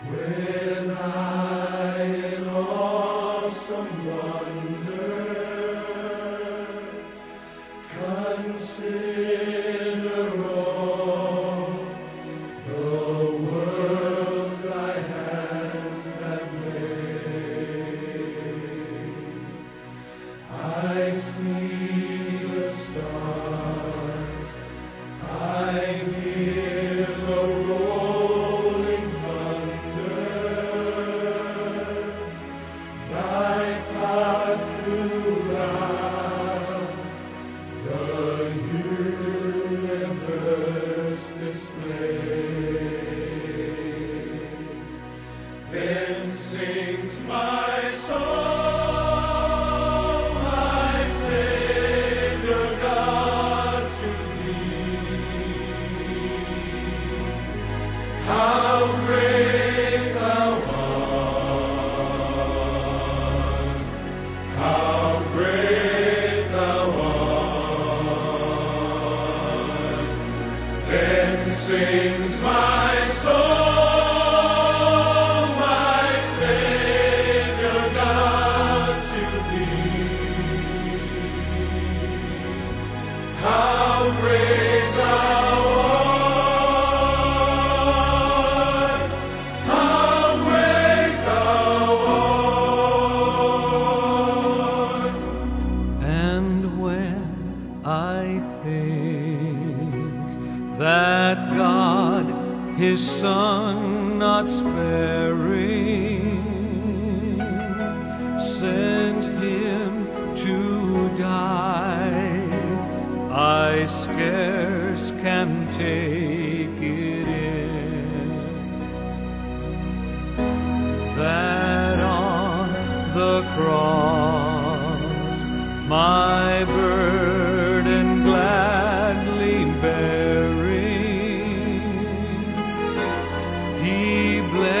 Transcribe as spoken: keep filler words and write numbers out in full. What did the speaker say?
When I in awesome wonder consider all the worlds thy hands have made, I see the stars, I hear the rolling thunder, thy path throughout the universe displayed. Then sings my soul, my Savior God, to thee. How great thou art, how great thou art. Then sings my soul, my Savior God, to thee. How great thou art, how great thou art. And when I think that God, His Son not sparing, sent Him to die, I scarce can take it in, that on the cross my burden gladly bearing, He bled